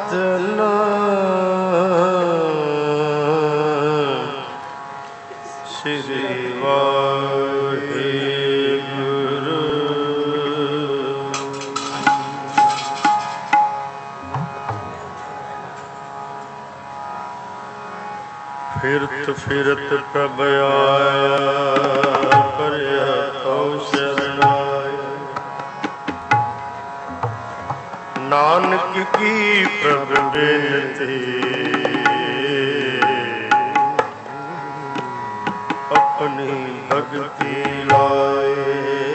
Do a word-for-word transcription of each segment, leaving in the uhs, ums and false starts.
ਸਤਿਨਾਮ ਸ੍ਰੀ ਵਾਹਿਗੁਰੂ। ਫਿਰਤ ਫਿਰਤ ਪ੍ਰਭ ਆਇਆ, ਭਰਿਆ ਤਉ ਸ਼ਰਨਾਇਆ। ਨਾਨਕ ਕੀ ਪ੍ਰਭ ਬੇਨਤੀ, ਆਪਣੀ ਭਗਤੀ ਲਾਏ।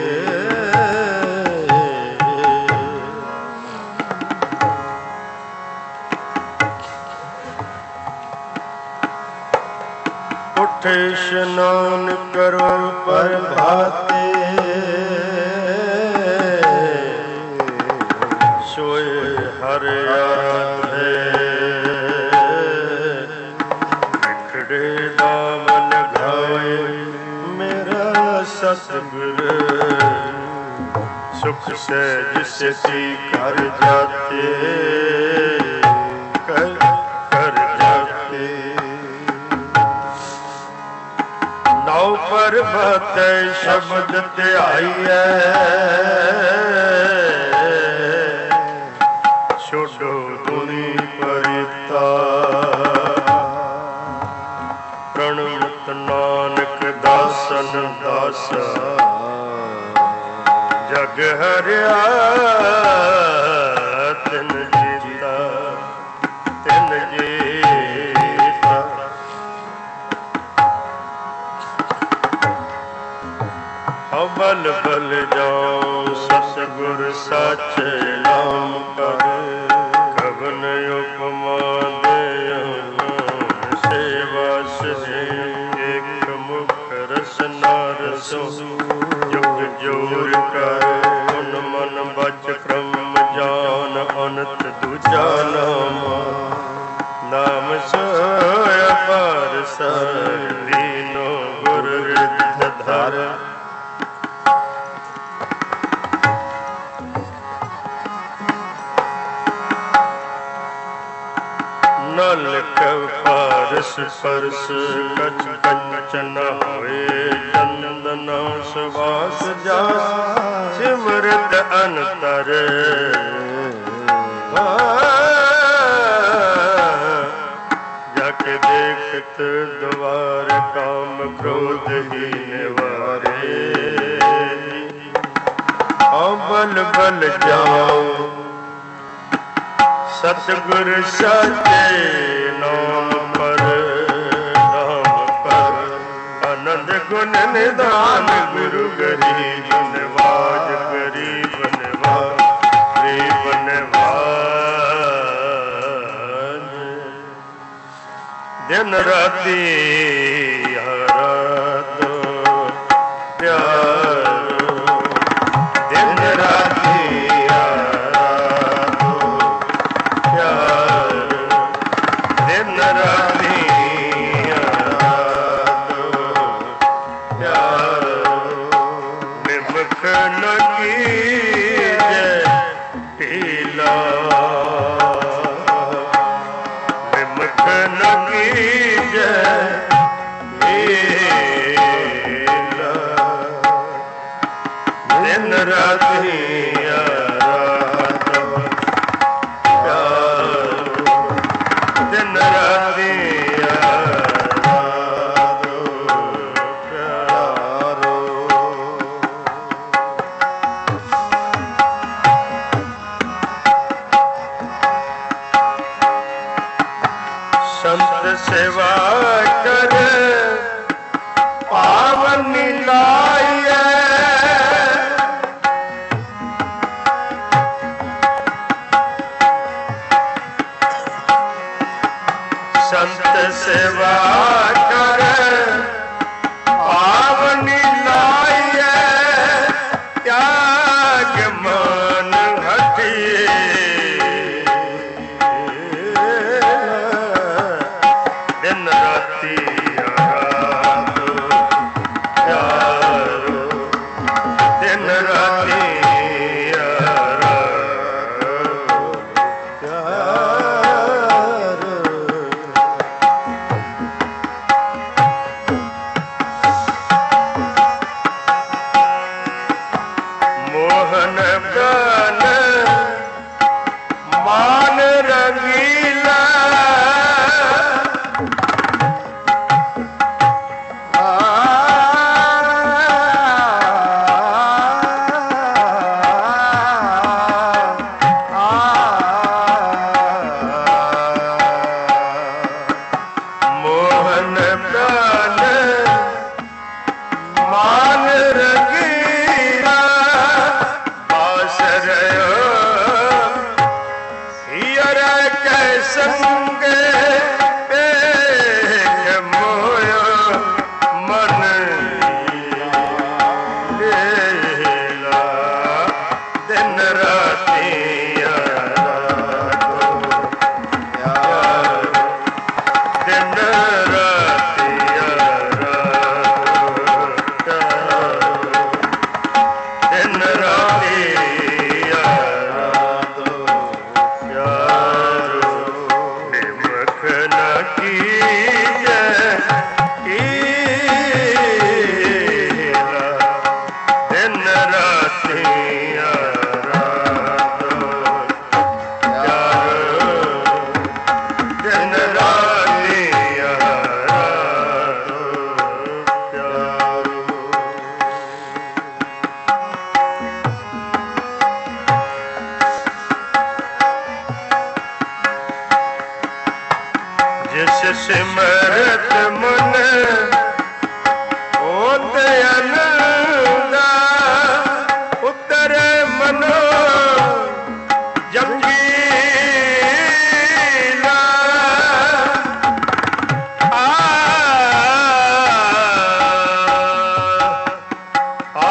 ਉਠੇ ਇਸ਼ਨਾਨ ਕਰੋ ਪ੍ਰਭਾਤੇ, ਸੋਏ ਹਰਿ ਆਰਾਧੇ। ਵਿਖੜੇ ਦਾਮਨ ਗਾਏ ਮੇਰਾ ਸਤਿਗੁਰ, ਸੁਖ ਸਹਿਜ ਸਿਤੀ ਕਰ ਜਾਤੇ, ਕਰ ਕਰ ਜਾਤੇ। ਨੌ ਪਰਬਤ ਸ਼ਬਦ ਧਿਆਈਐ, ਛੋਡੋ ਦੁਨੀ ਪਰਿਤਾ। ਪ੍ਰਣਮਤ ਨਾਨਕ ਦਾਸਨ ਦਾਸਾ, ਜਗ ਹਰਿਆ ਤਿਨ ਜੀਤਾ, ਤਿਨ ਜੀਤਾ। ਬਲ ਬਲ ਜਾਉ ਸਤਿਗੁਰ ਸਾਚੇ ਨਾਮ ਪਰ, ਕਵਨ ਉਪਮਾ ਦੇਉ ਸੇਵਾ ਸਜੇ। ਏਕ ਮੁਖ ਰਸਨਾ ਰਸੋ, ਜੁਗ ਜੋਰ ਕਰ ਮਨ ਮਨ ਬਚ ਬ੍ਰਹਮ ਜਾਨ। ਅਨੰਤ ਦੂਜਾ ਨਾਮ, ਨਾਮ ਸੋਇ ਅਪਾਰ ਸਰ। ਦੀਨੋ ਗੁਰ ਰਿੱਧ ਧਰ, ਨਾਨਕ ਪਾਰਸ ਪਰਸ ਕਛ ਕੰਚਨ ਹੋਏ। ਚੰਦਨ ਸੁਵਾਸ ਜਾਸ, ਸਿਮਰਤ ਅੰਤਰ। ਜਾਕੇ ਦੇਖਤ ਦੁਆਰ, ਕਾਮ ਕ੍ਰੋਧ ਹੀ ਨਿਵਾਰੇ। ਬਲ ਬਲ ਜਾਓ ਸਤਿਗੁਰ ਸਾਚੇ ਨਾਮ ਪਰ, ਨਾਮ ਪਰ। ਆਨੰਦ ਗੁਣ ਨਿਧਾਨ ਗੁਰੂ ਗਰੀਬ ਨਿਵਾਜ, ਗਰੀਬ ਨਿਵਾਜ, ਗਰੀਬ ਨਿਵਾਜ। ਦਿਨ ਰਾਤੀ ਆਰਾਧੋ ਪਿਆਰੋ, ਦਿਨ ਰਾਤੀ ਦਿਨ ਰਾਤੀ ਆਰਾਧੋ ਪਿਆਰੋ। ਨਿਮਖ ਨ ਕੀਜੈ ਢੀਲਾ, ਨਿਮਖ ਨ ਕੀਜੈ ਢੀਲਾ। ਦਿਨ ਰਾਤੀ ਆਰਾਧੋ ਪਿਆਰੋ, ਦਿਨ ਰਾਤੀ ਆਰਾਧੋ ਪਿਆਰੋ। ਸੰਤ ਸੇਵਾ ਕਰ ਪਾਵਨ ਲਾਈਐ, ਸੰਤ ਸੇਵਾ ਕਰ ਪਾਵਨ ਲਾਈਐ। ਤਿਆਗ ਮਨ ਹਟਿਏ, ਦਿਨ ਰਾਤੀ ਆਰਾਧੋ ਪਿਆਰੋ, ਦਿਨ ਰਾਤੀ ਆਰਾਧੋ ਪਿਆਰੋ। मोहन प्राण मान रंगीला बासर हियर के संग एक मोयो मन लीला दिन राति दिन राति दिन राति निमख न कीजे कीला दिन राति दिन राति जिस सिमरत मन होत अनंदा उतर मनो जंगीला आ आ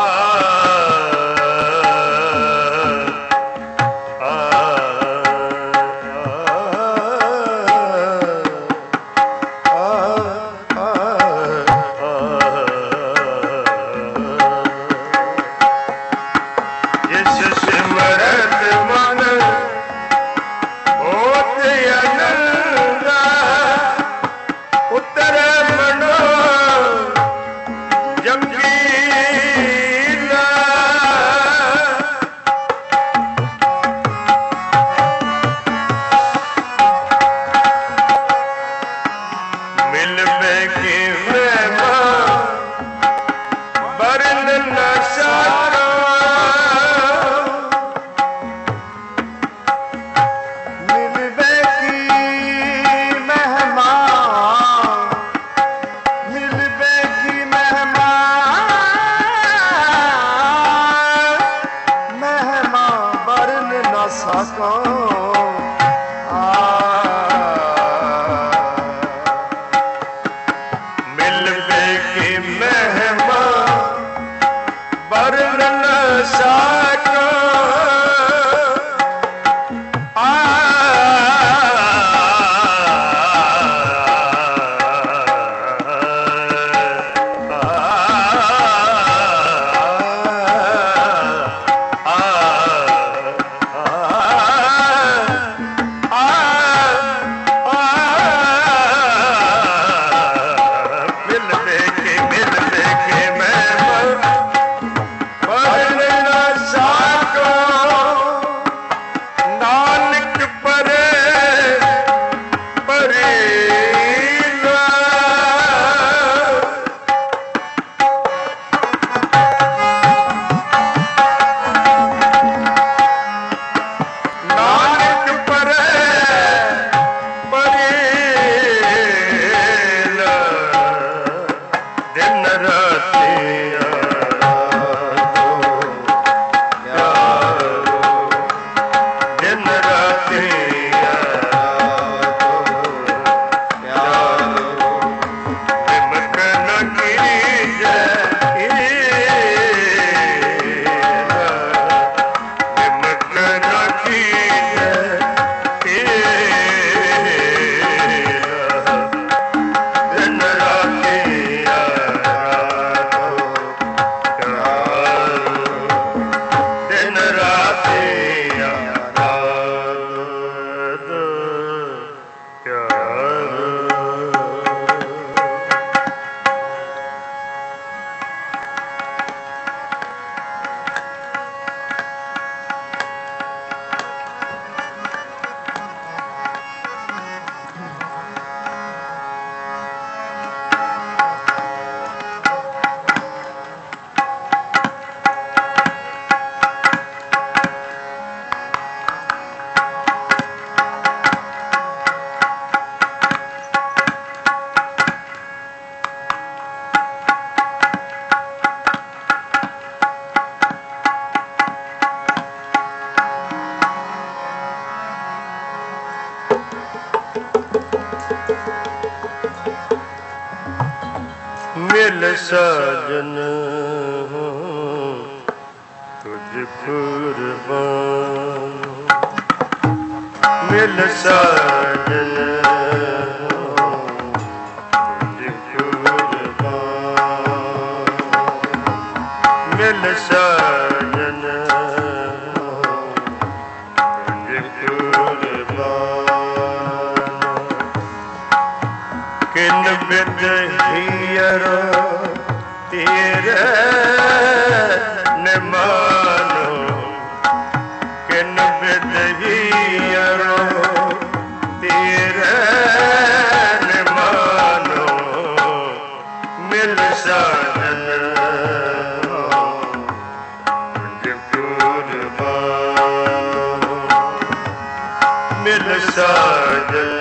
जिस सिमरत मन होत अनंदा उतर मनो जंगीला मिलबे की महिमा बरन न सको मिलबे की महिमा मिलबे की महिमा महिमा बरन न सको आ मिलबे की महिमा बरन न सको आ मिलबे के मिलबे के मैं बरन न मिल साजन तुझ कुर्बान, मिल साजन तुझ कुर्बान, मिल साजन तुझ कुर्बान। किन बिद हियरो तेरे न मानो, किन बिद हियरो तेरे न मानो, मिल साजन तुझ कुर्बान, मिल साजन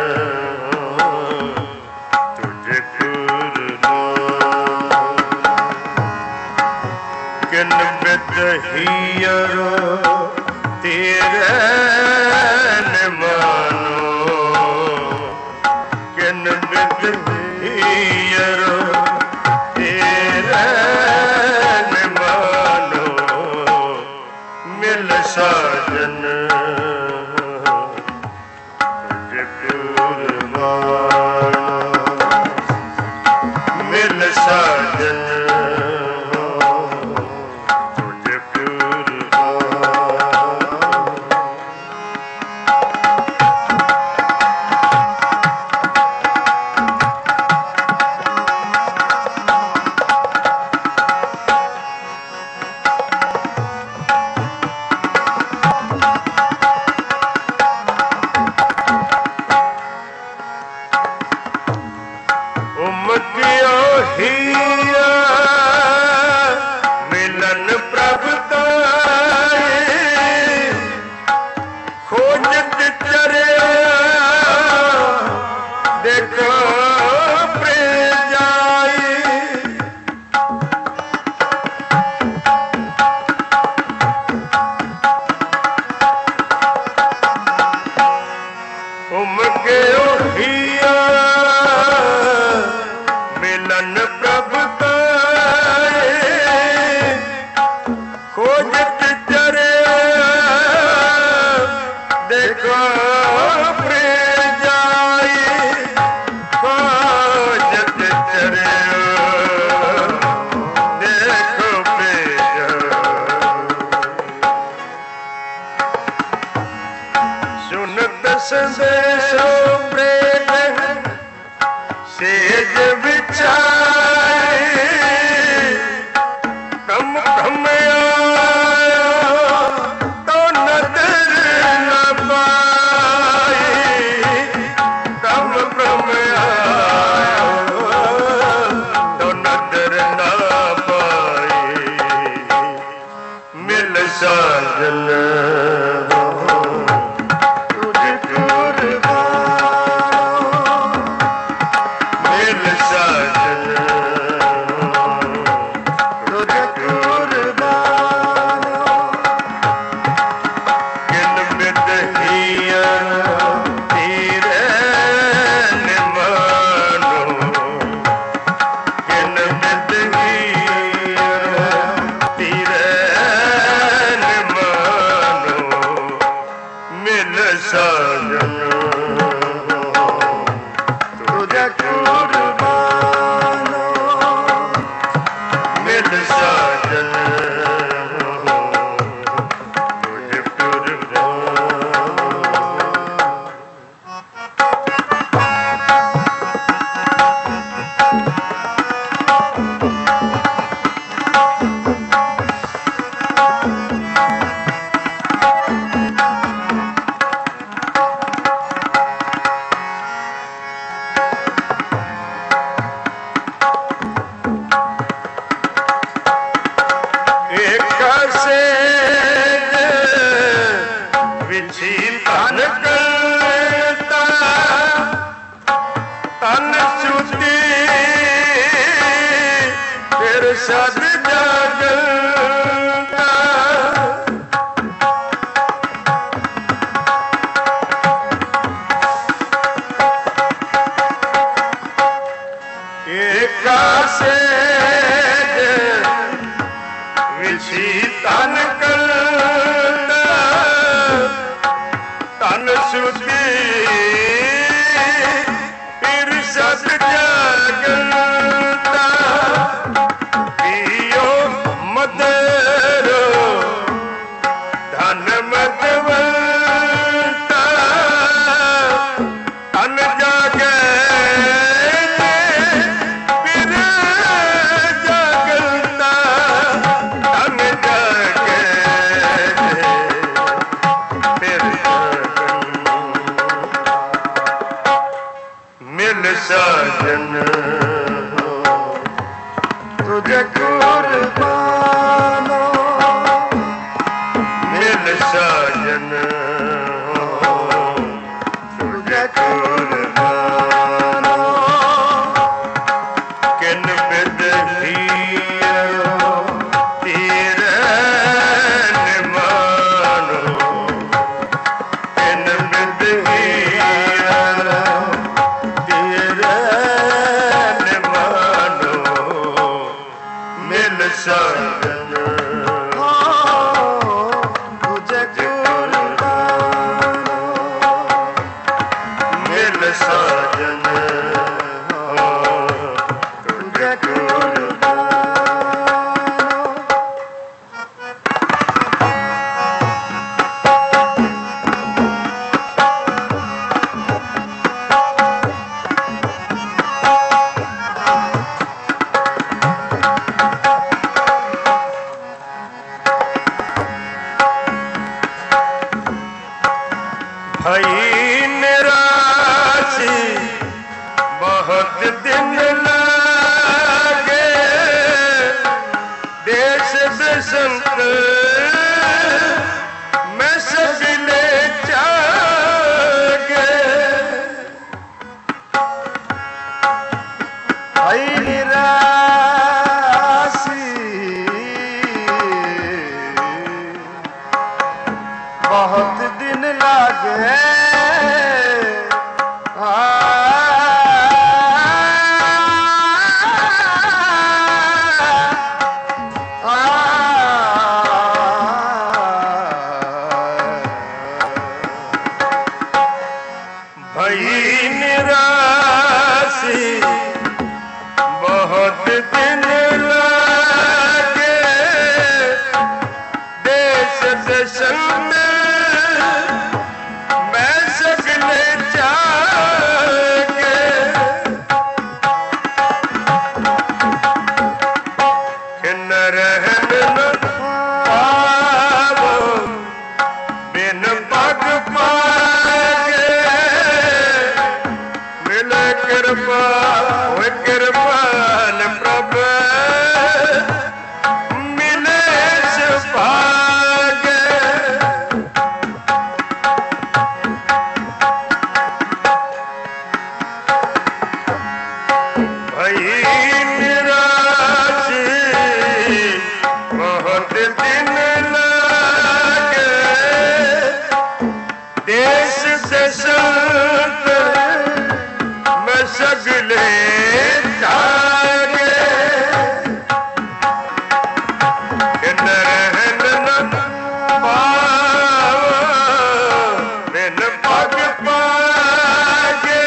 किन बिद हियरो तेरे न मानो, किन बिद हियरो तेरे न मानो, मिल साजन तुझ कुर्बान, मिल साजन उमटियो हिया मिलन प्रभ ताए, खोजत चरिया देखो प्रेम जाए, उमटियो हिया मिलन प्रभ ताए, खोजत चरिया देखो प्रेम जाए, खोजत चरिया देखो प्रेम जाए। सुनत संदेशो प्रेम सेज बिछाए, कम कम आया तो नजर न पाए, कम कम आया तो नजर न पाए, मिल साजन तुझ कुर्बान, मिल साजन तुझ कुर्बान। किन बिद हियरो तेरे न मानो, किन बिद हियरो तेरे न मानो, मिल साजन तुझ कुर्बान, मिल साजन तुझ सद जागता एकासे विछी तन करता तन सुधी इरसत जागता पियो मदरो धन मदवता तन जागे साजन तुझे कुर्बानो मिल साजन तुझे कुर्बानो किन बिद हीरो तेरे निमानो किन बिद हीरो साजन तुझे कुर्बानो मिल साजन तुझे भई निराशी बहुत दिन लागे देश देशंत में सबिले जागे भई निराशी बहुत दिन लागे भई निराशी बहुत दिन लागे देश देशन मैं सकले जागे किन रहन न पावो बिन पग पागे मिले कृपा वो कृपाल प्रभु मिले सुभागे भई निराशी बहुत दिन लागे देश देशांत में सगले जागे किन रहन न पावो बिन पग पागे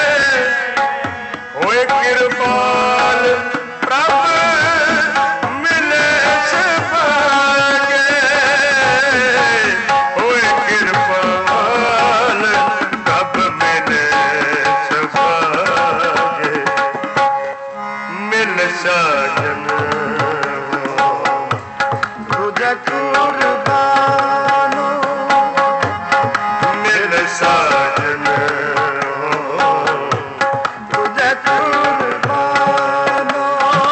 होए कृपाल प्रभु मिले सुभागे होए कृपाल प्रभु मिले सुभागे मिल साजन तुझे कुर्बानो मिल साजन तुझे कुर्बानो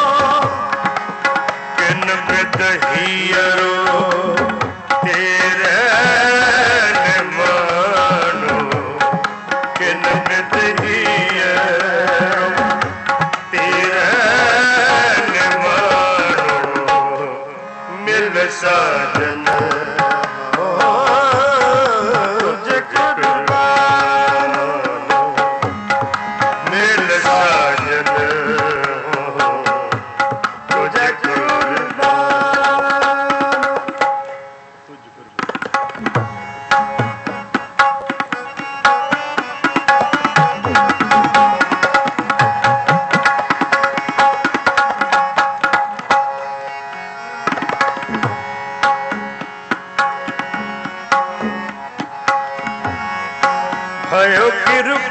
किन बिद हीरो तेरे निमानो किन बिद हीरो तेरे निमानो मिल साजन तुझे कुर्बानो मिल साजन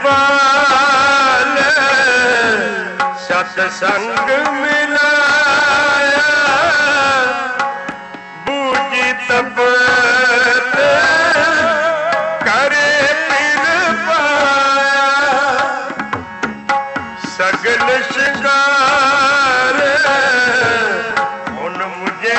पाल सत्संग मिलाया बूझी तप करे पिर पाया सगल श्रृंगार उन मुझे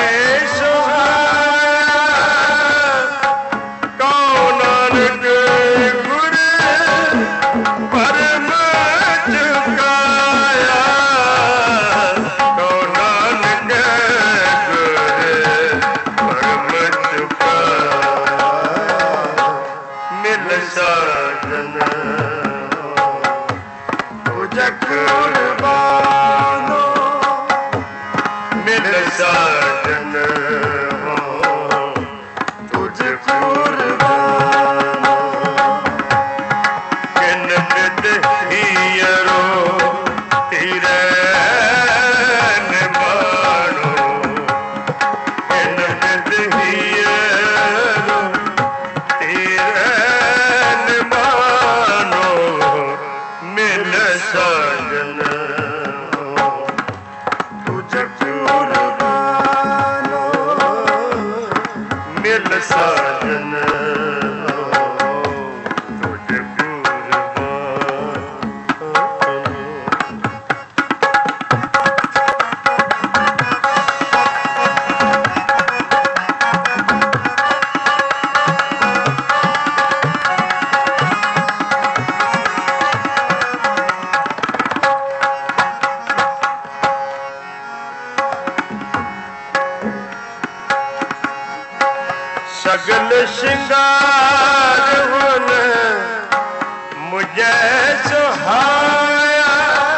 सगल श्रृंगार हुन मुझे सुहाया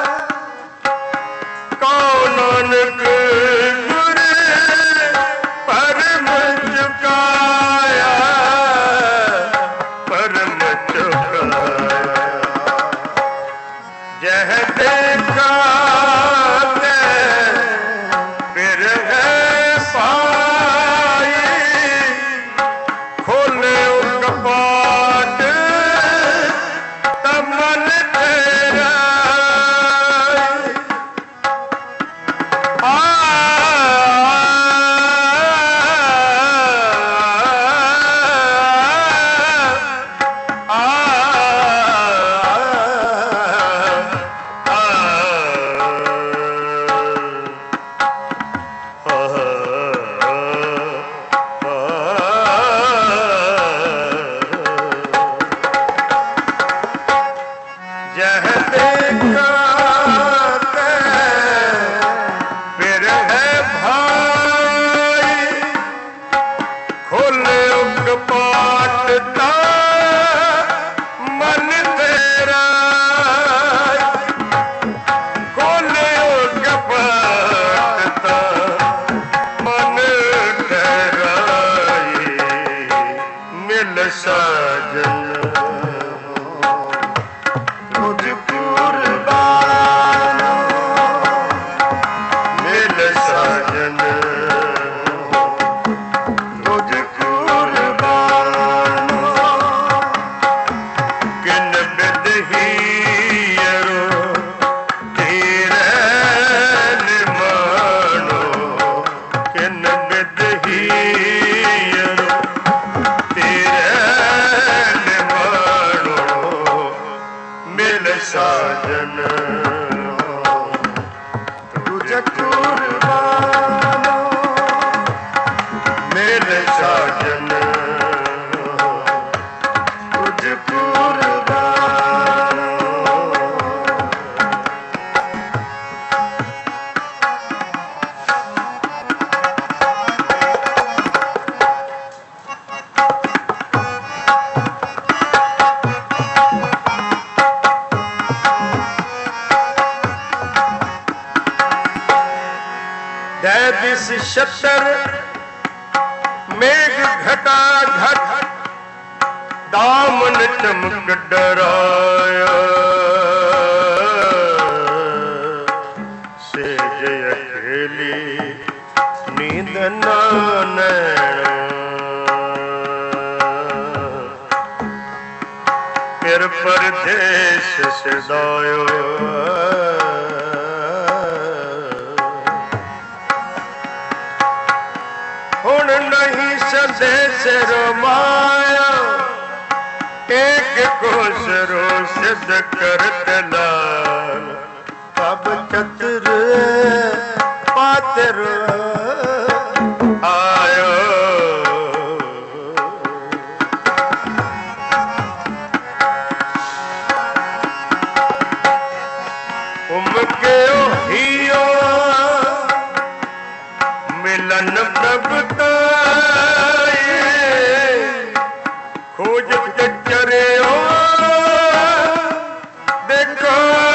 कौन गुर परम चुकाया परम चुकाया जह देखा फिर है दिस शतर मेघ घटा घट दामन चमक डराया से जय अकेली नींद नैना फिर परदेश सदायो हुण नहीं संदेश रमाया एक को सरो सिद्ध करत लाल अब चतुर पात्र आयो उमके हियो मिलन प्रभुता खोज चरे देखो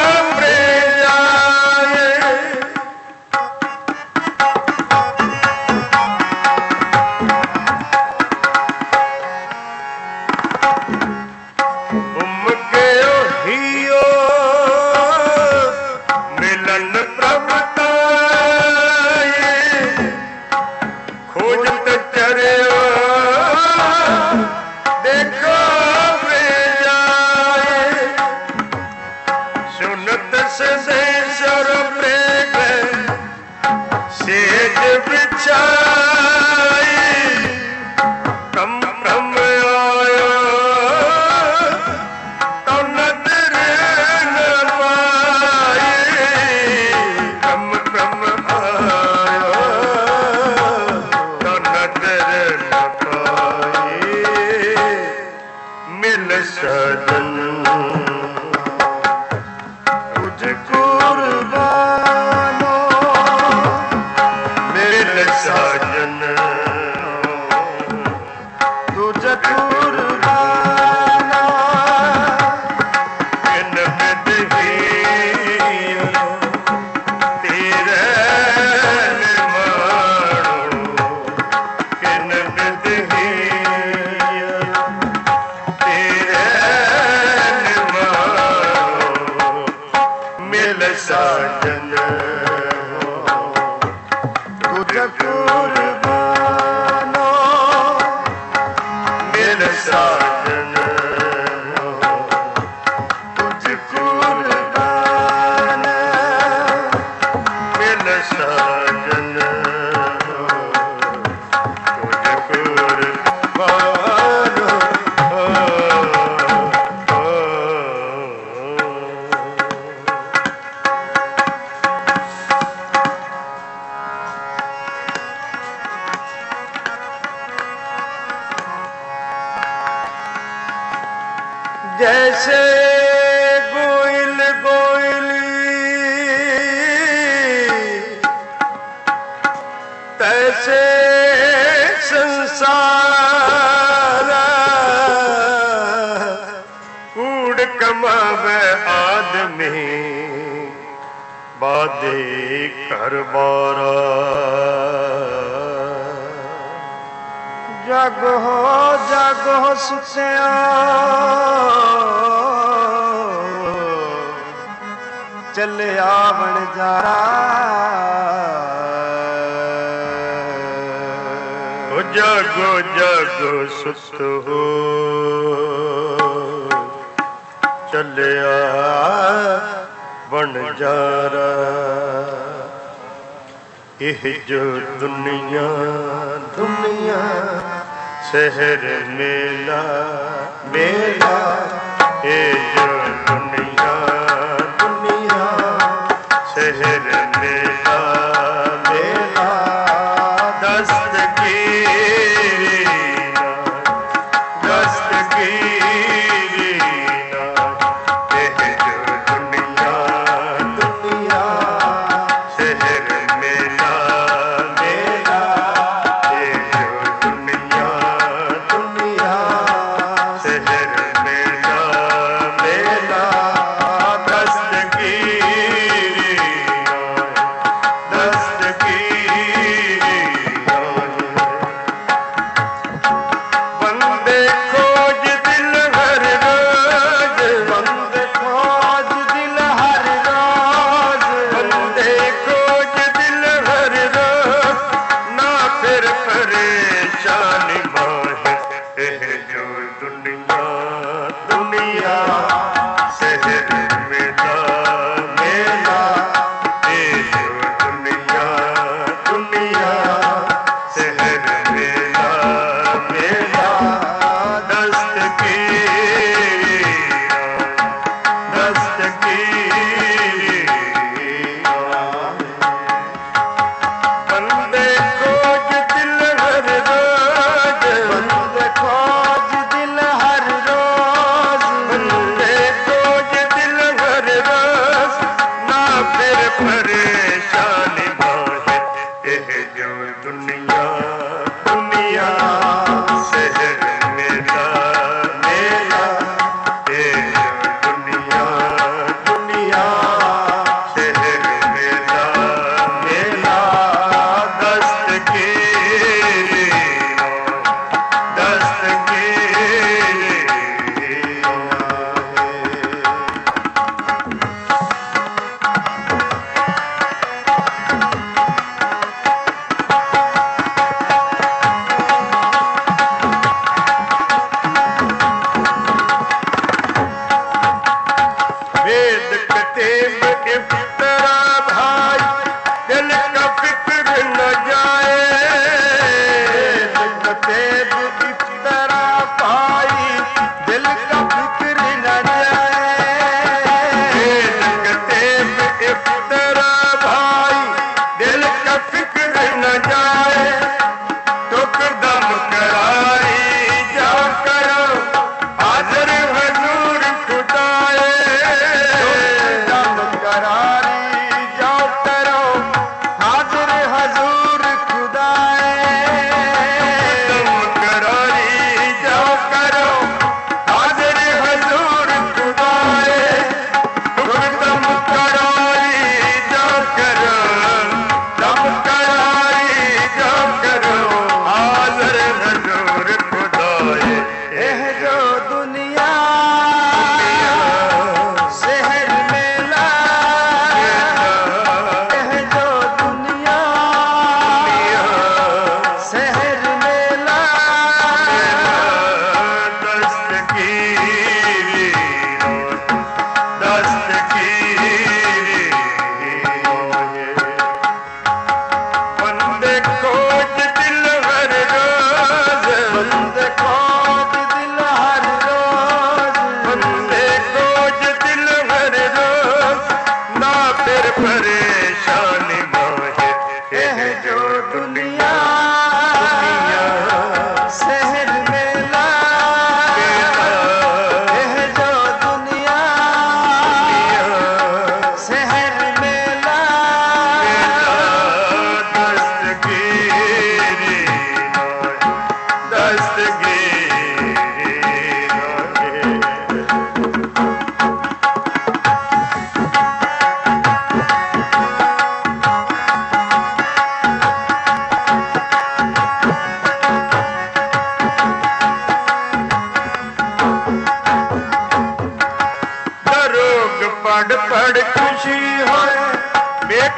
जैसे गोइल गोइली तैसे संसार कूड़ कमावे आदमी बादे कर बारा जागो जागो सुत्या चले आवण जारा जागो जागो सुत हो चलिया बन जारा यह जो दुनिया दुनिया शहर मेला मेला ये जो दुनिया दुनिया शहर मेला मेला दस्तगीरी दस्तगीरी यह जो दुनिया दुनिया शहर मेला मेला ये जो दुनिया दुनिया शहर मेला मेला दस्तगीरी दस्तगीरी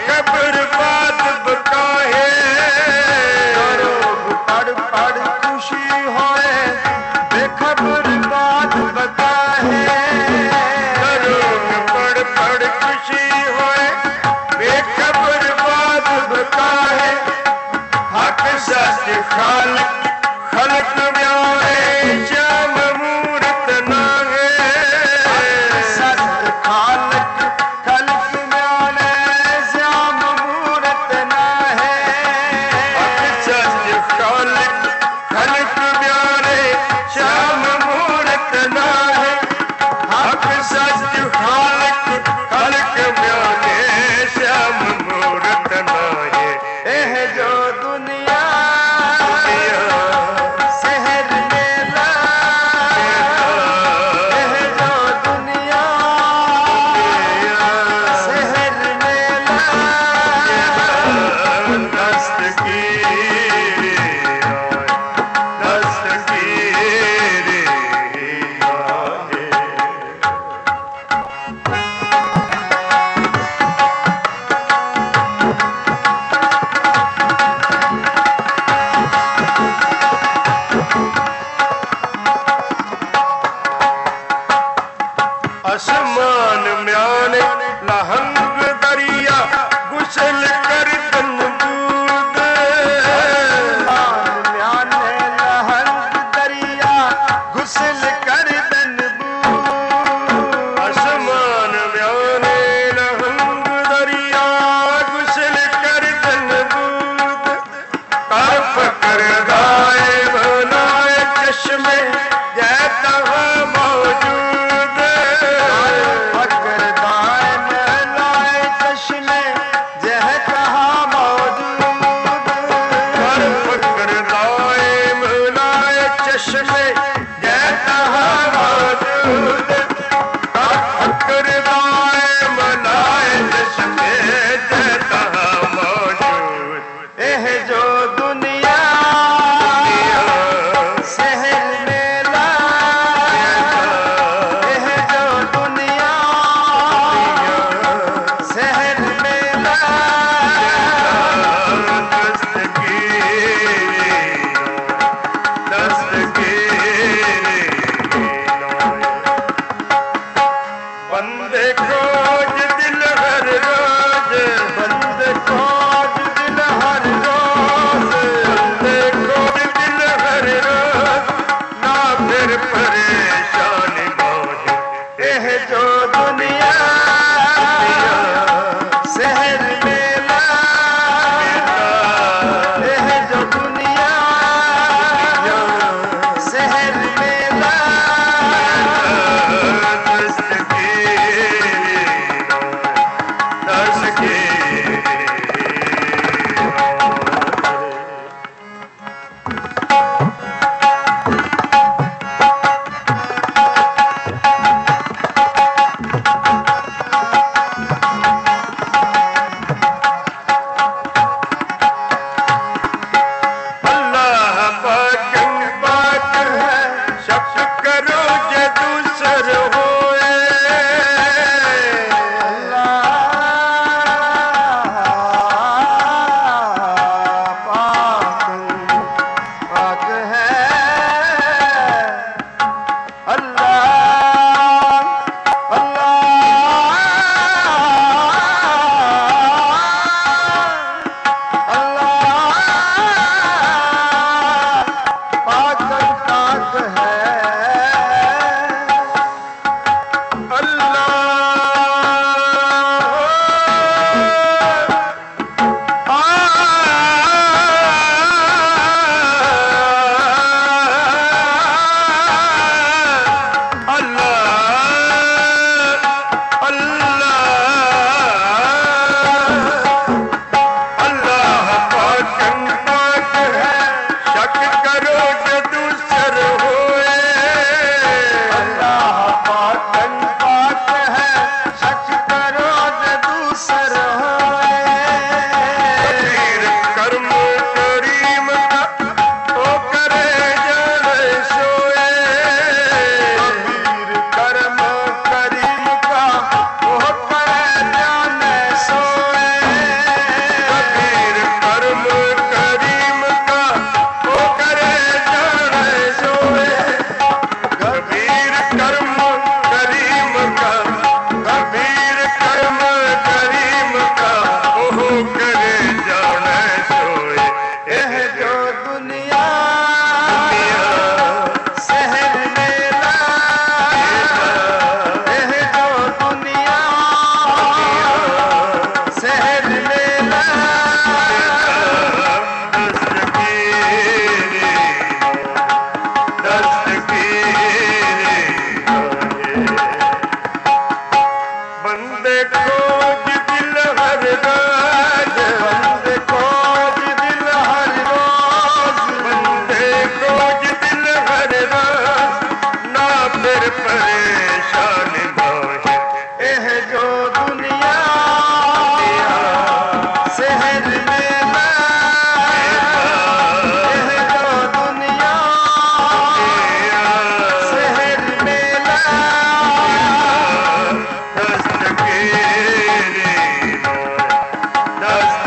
बेखबर बात बकाहे रोग पड़ पड़ खुशी होए बेखबर बात बकाहे रोग पड़ पड़ खुशी होए बेखबर बात बकाहे हक सच खालिक खलक ब्याहे श्याम मूरत नाहे सत खालक खलक म्याने श्याम मूरत नाहे हक सच खालिक खलक ब्याहे श्याम मूरत नाहे हक सच खालिक खलक ब्याहे श्याम मूरत नाहे एह जो दुनिया शहर मेला एह जो दुनिया शहर मेला दस्तगीर दस्तगीर आसमान म्याने लहंग दरिया गुसल कर तन बूद म्याने लहंग दरिया घुसल कर दनबू आसमान म्याने लहंग दरिया गुसल कर तन बूद तरफ कर गाए बनाए चश्मे जय तहाँ मौजूद अगर दाए में लाए चश्मे जहता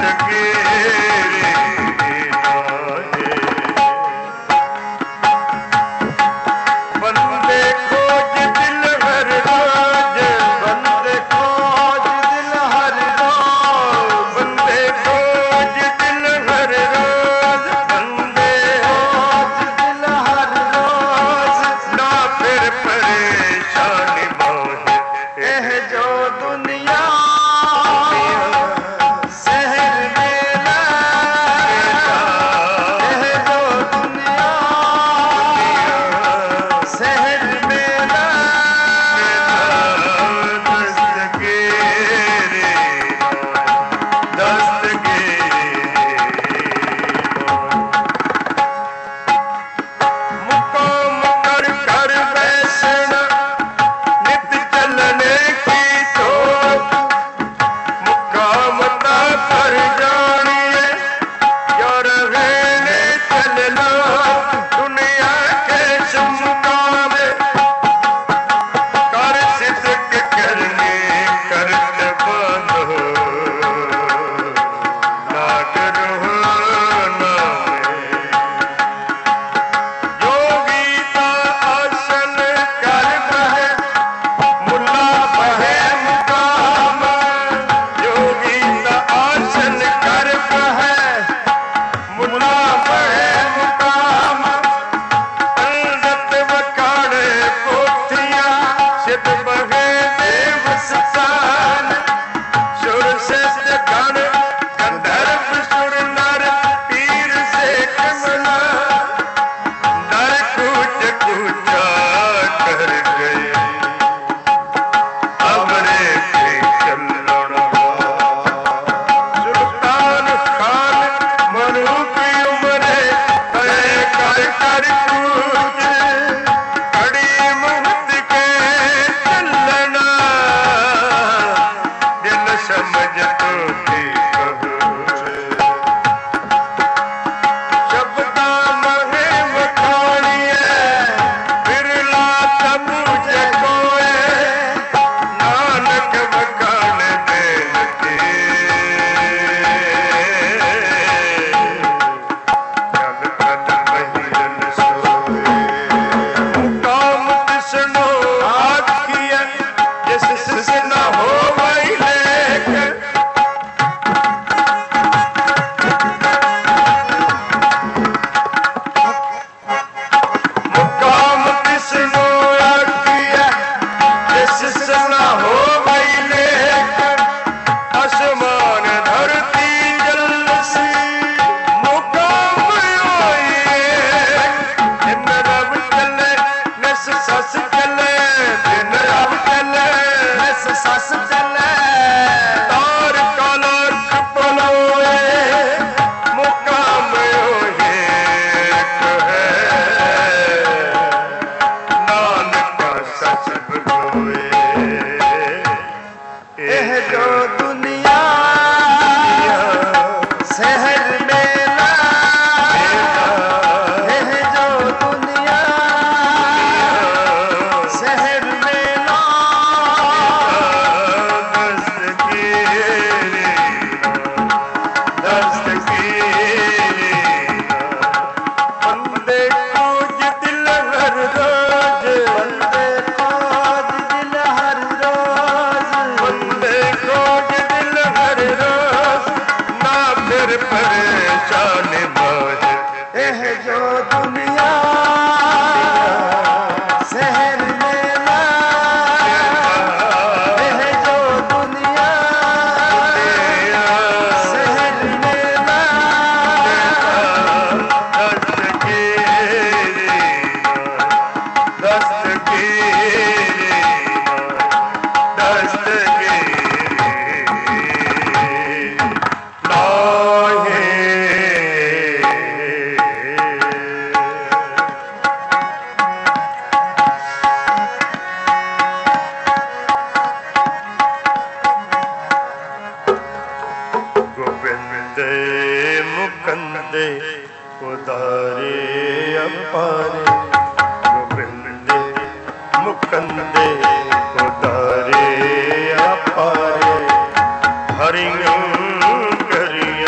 ਹਰੀਆਂ ਕਰੀਆਂ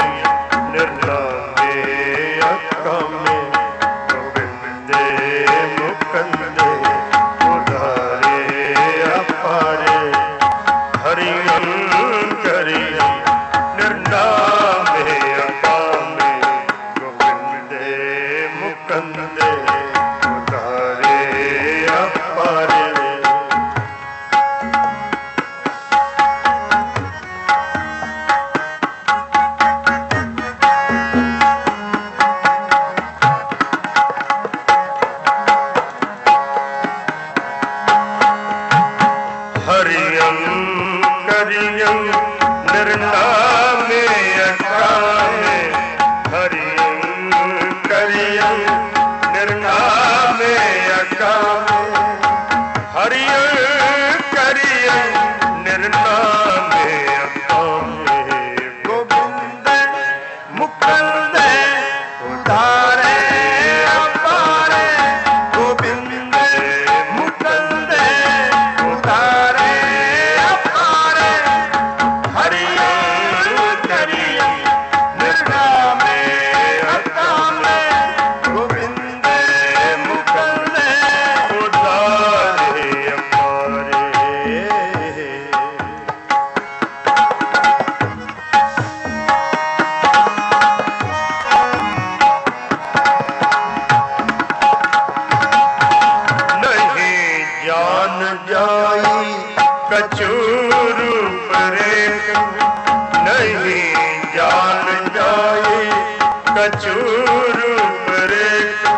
कचूरू परे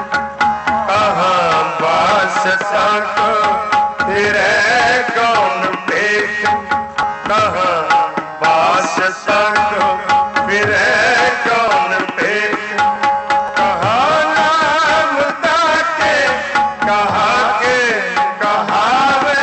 कहाँ बासता को तेरे कौन पेश कहाँ बासता को फिरे कौन पेश कहाँ नाम ताके कहाँ के कहावे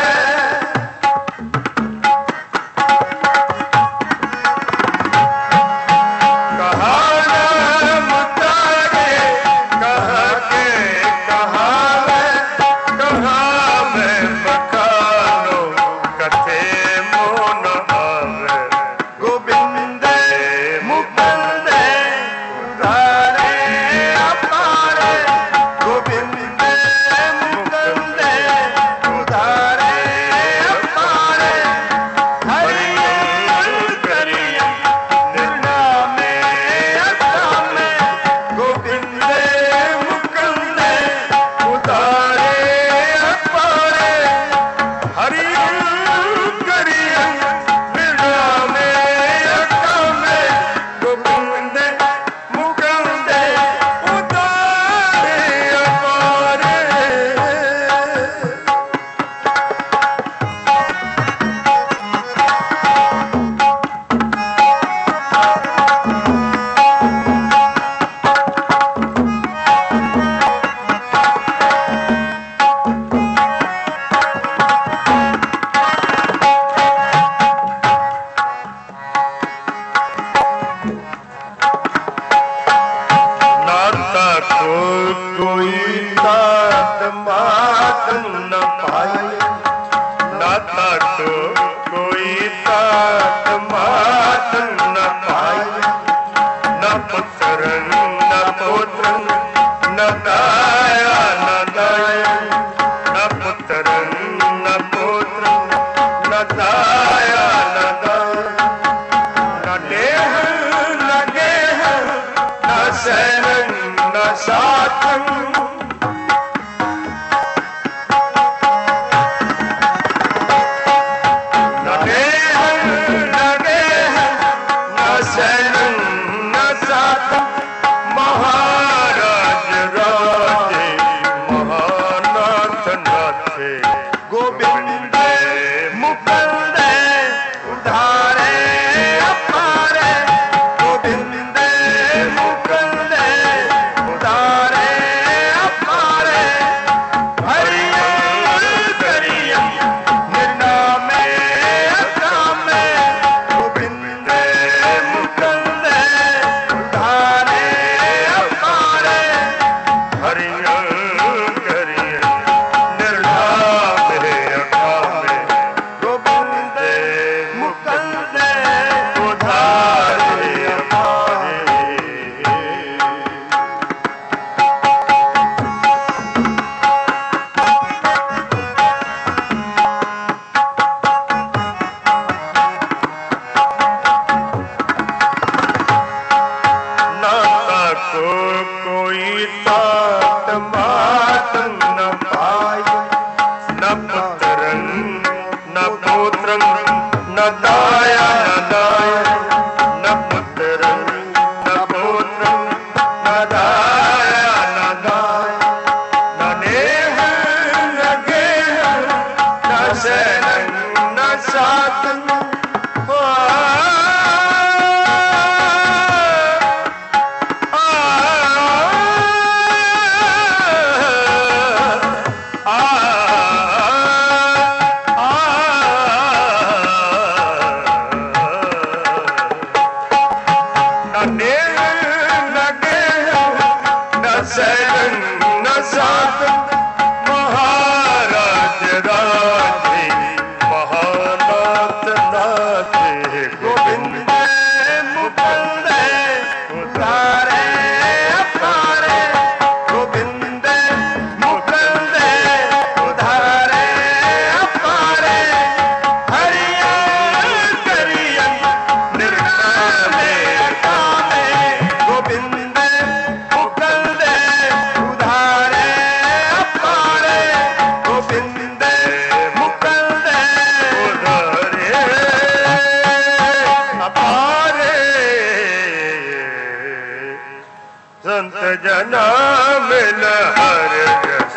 संत जना मिल हर जस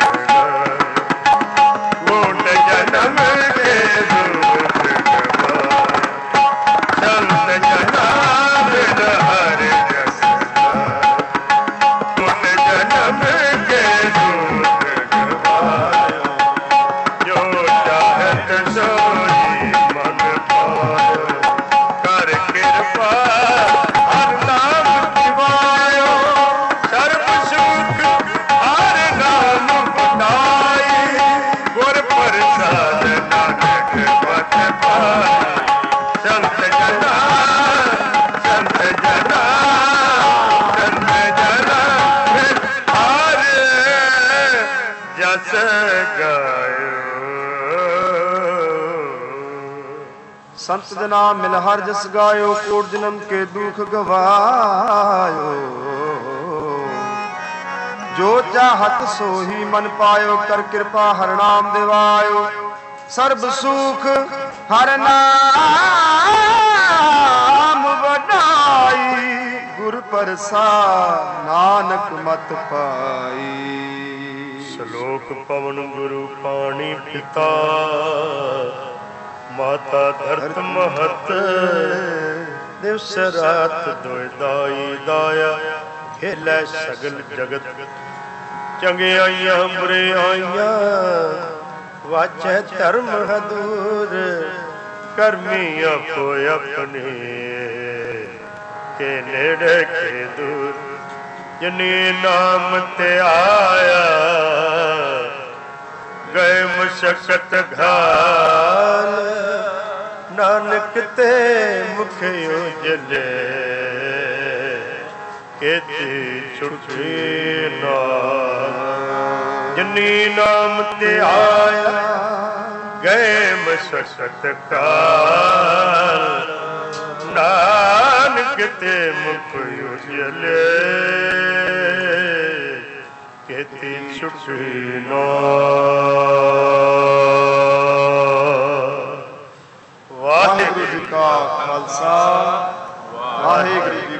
कोट जन्म के दूत गवाए। संत जना मिल हर जस कोट जन्म के दूत गवाए। जो चाहत सोई मन पायो कर कृपा हर नाम दिवायो। सर्व सुख हर नाम बनाई गुर प्रसाद नानक पथ पाई। संत जना संत जना संत जना हर जस गायो। संत जना मिल हर जस गायो कोट जन्म के दुख गवायो। जो चाहत सोही मन पायो कर कृपा हर नाम दिवायो। सर्ब सुख हर नाम वडाई गुर प्रसाद नानक मत पाई। श्लोक पवन गुरु पानी पिता माता धरत महत। दिवस रात दोय दाई दाया खेलै सगल जगत। चंगियाइयां बुरियाइयां वाचै धर्म हदूर। करमी आपो अपने के नेड़े के दूर। जिनी नाम ते आया गए मुशक्कत घाल। नानक ते मुख उजले केती छुटी नाल। जिनी नाम ते आया गए मुशक्कत घाल। नानक ते मुख उजले केती छुटी नाल। वाहिगुरू जी का खालसा वाहिगुरू